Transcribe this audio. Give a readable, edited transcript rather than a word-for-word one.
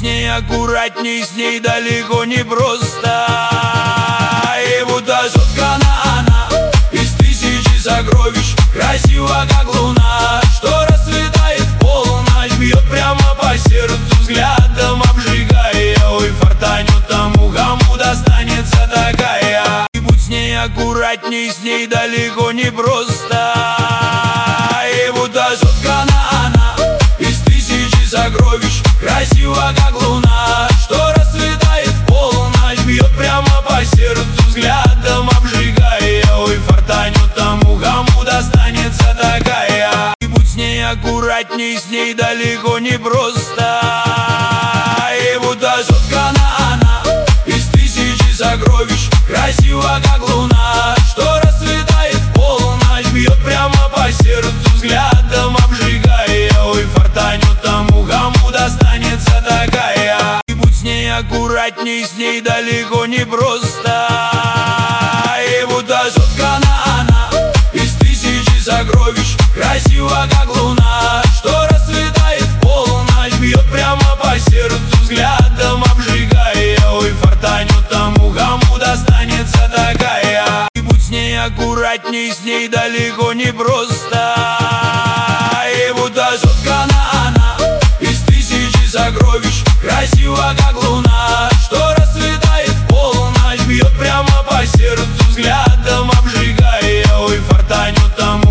ней аккуратней, с ней далеко не просто. И будто соткана она из тысячи сокровищ, красиво как луна, что расцветает в полночь, бьет прямо по сердцу взглядом, обжигая. Ой, фортанет тому, кому достанется такая. И будь с ней аккуратней, с ней далеко не просто. И будто соткана она из тысячи сокровищ, красиво как луна, что расцветает в полночь, бьет прямо по сердцу взглядом, обжигая. Ой, фортанет тому, кому достанется такая. И будь с ней аккуратней, с ней далеко не просто. И будто соткана она из тысячи сокровищ, красиво как луна, что расцветает в полночь, бьет прямо по сердцу взглядом, обжигая. Ой, фортанет тому, кому достанется такая. И будь с ней аккуратней, с ней далеко не просто. И будто соткана она из тысячи сокровищ, красиво как луна, что расцветает в полночь, бьет прямо по сердцу взглядом, обжигая. Ой, фортанет тому, кому достанется такая. И будь с ней аккуратней, с ней далеко не просто.